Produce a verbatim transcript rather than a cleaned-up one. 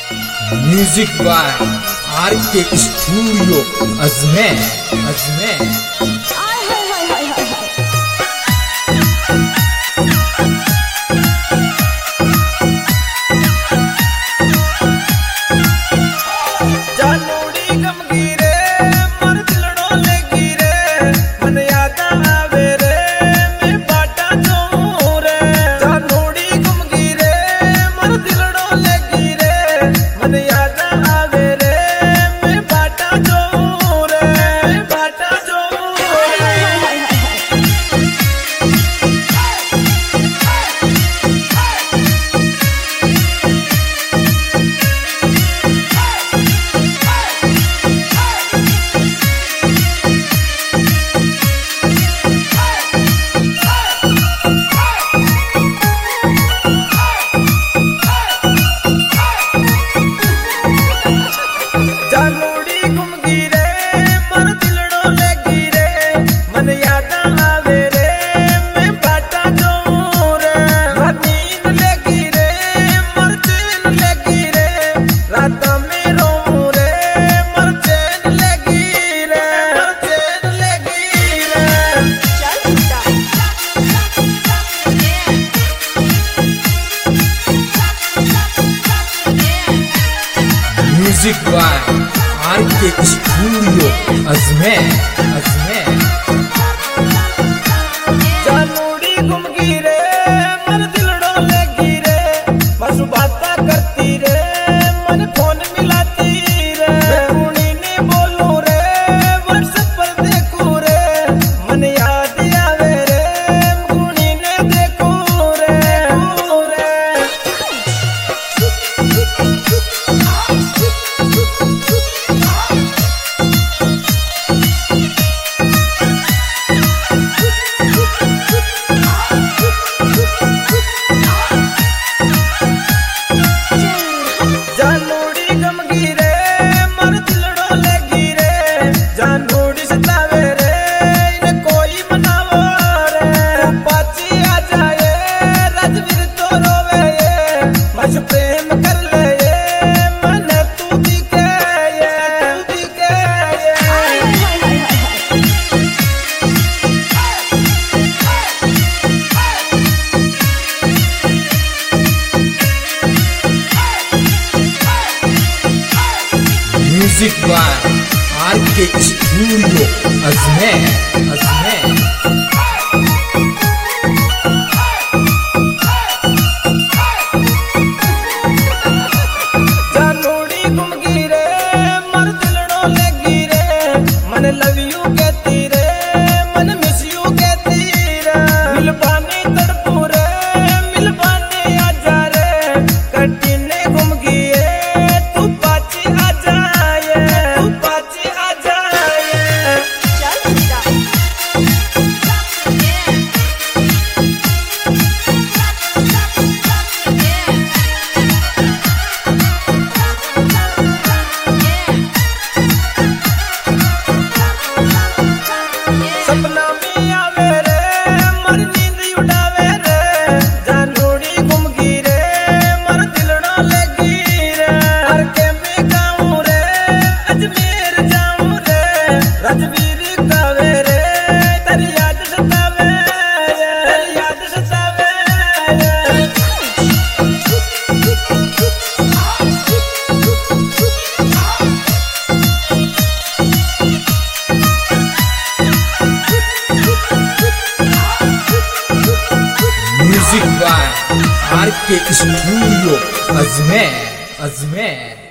Music by R K studio Ajmer Ajmer. Music by R K studio Ajmer Ajmer. जानूड़ी घूम गिरे मन दिल डोले गिरे बस बाता करती रे मन फोन मिलाती रे कुड़ी ने बोलू रे व्हाट्सएप पर देखू रे मन याद आवे रे कुड़ी ने देखू रे रे जानूड़ी गम गिरे मन दिल डोले गिरे जानूड़ी सतावे रे इन्हें कोई मनावो रे पाची आ जाए राजवीर तो रोवे ये मज प्रेम कर ले ये मन तू दिखे ये तू दिखे music by R K studio Ajmer Ajmer. जानूड़ी घूम गिरे मन दिल डोले गिरे मन लव यू कहती रे मन मिस यू कहती रे मिल पाने तड़पू रे मिल पाने आजा रे कटीने घूम गिए तू पाची आ जाए तू पाची आ जाए। सपना में आवे रे मन नींद उड़ावे रे जानूड़ी घूम गिरे मन दिल डोले गिरे हर के में गाऊं रे अजमेर जाऊं रे राजवीर गावे रे तेरी याद सतावे तेरी याद सतावे। Music by R K studio Ajmer Ajmer.